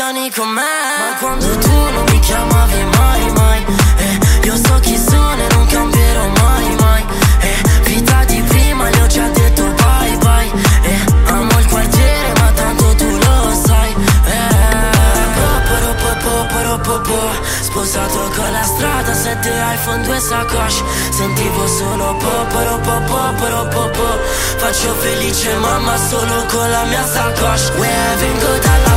piani con me. Ma quando tu non mi chiamavi mai, mai, io so chi sono e non cambierò mai, mai, vita di prima, gli ho già detto bye, bye, amo il quartiere ma tanto tu lo sai, sposato con la strada, 7 iPhone, 2 sacoche, sentivo solo faccio felice mamma solo con la mia sacoche. Vengo dalla